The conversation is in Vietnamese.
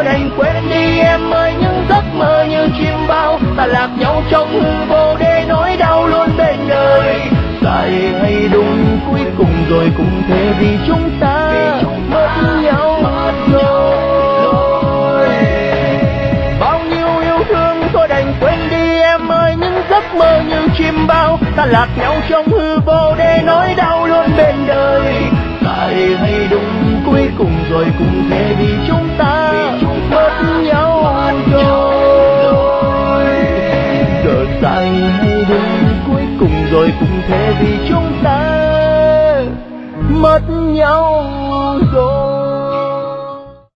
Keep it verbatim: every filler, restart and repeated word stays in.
thôi đành quên đi em ơi những giấc mơ như chim bao. Ta lạc nhau trong hư vô để nỗi đau luôn bên đời. Sai hay đúng cuối cùng rồi cũng thế vì chúng ta mất nhau rồi. Bao nhiêu yêu thương thôi đành quên đi em ơi những giấc mơ như chim bao. Ta lạc nhau trong hư vô để nỗi đau luôn bên đời. Sai hay đúng cuối cùng rồi cũng thế vì chúng ta mất nhau rồi. Giờ sai hay đúng cuối cùng rồi cũng thế vì chúng ta mất nhau rồi.